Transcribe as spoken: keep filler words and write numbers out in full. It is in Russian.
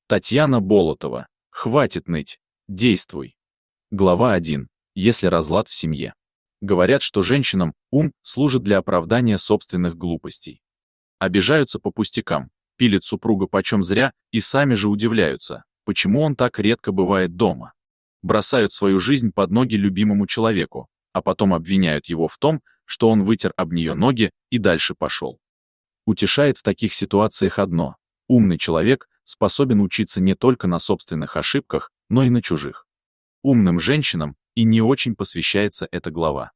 Татьяна Болотова. Хватит ныть. Действуй. Глава один. Если разлад в семье. Говорят, что женщинам ум служит для оправдания собственных глупостей. Обижаются по пустякам, пилят супруга почем зря и сами же удивляются, почему он так редко бывает дома. Бросают свою жизнь под ноги любимому человеку, а потом обвиняют его в том, что он вытер об нее ноги и дальше пошел. Утешает в таких ситуациях одно: умный человек способен учиться не только на собственных ошибках, но и на чужих. Умным женщинам и не очень посвящается эта глава.